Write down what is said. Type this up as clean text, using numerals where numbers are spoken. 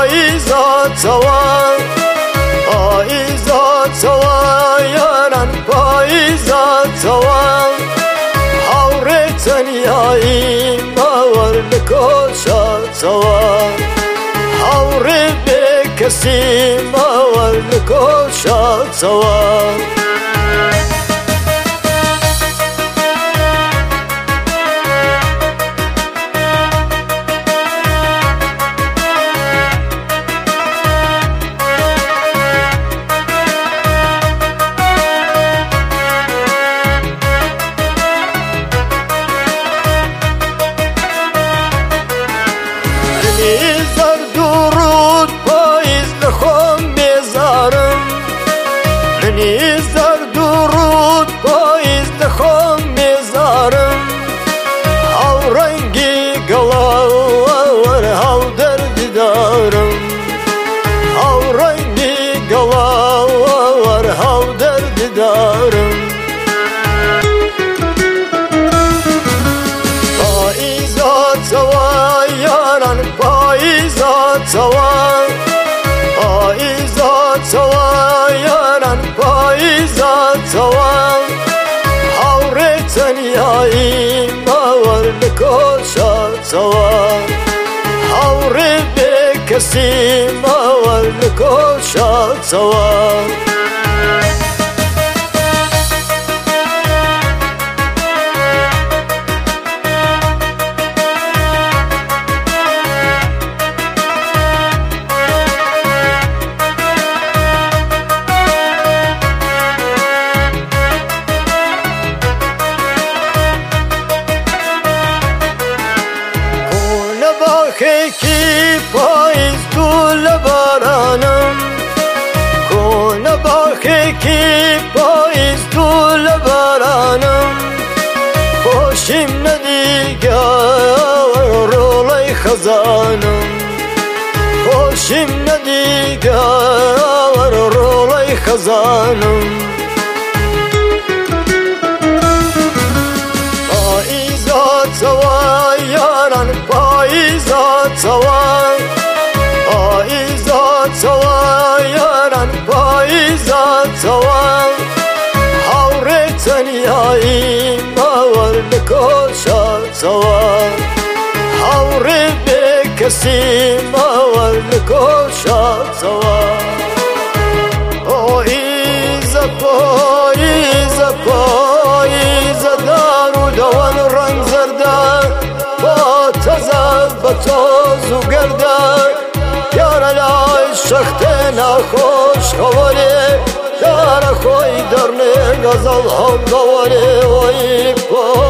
پاییزا چوا یاران پاییزا چوا هاوڕێ تەنیایی باوەڕ لە کۆشا چوا هاوڕێ بێ کەسی باوەڕ لە کۆشا چوا زرد و رود پاییز لخۆم بێزارم منی زرد و رود پاییز لخۆم بێزارم هاوڕەنگی گەڵاوەوەر هاو دەرددارم هاوڕەنگی گەڵاوەوەر هاو دەرددارم پاییزا چەوا یاران پاییزا چوا یاران پاییزا چوا هاوڕێ تەنیایی باوەڕ لە کۆشا چوا هاوڕێ بێ کەسی باوەڕ لە کۆشا چوا باخێکی پاییز دوو لە بارانم کۆنە باخێکی پاییز دوو لە بارانم خۆشیم نەدیگە ڕۆڵەی خەزانم خۆشیم نەدیگە ڕۆڵەی خەزانم پاییزا چەوا یاران پاییزا چوا یاران پاییزا چوا هاوڕێ تەنیایی باوەڕ لە کۆشا چوا هاوڕێ بێ کەسی باوەڕ لە کۆشا چوا پاییزە پاییزە پاییزە دار و دەوەن ڕەنگ زەردە بە تۆز و گەردە یارە لای شەختێ ناخۆش خەوەرێ یارە خۆی دەڕنێ گەزەڵ هەڵدەوەرێ وەی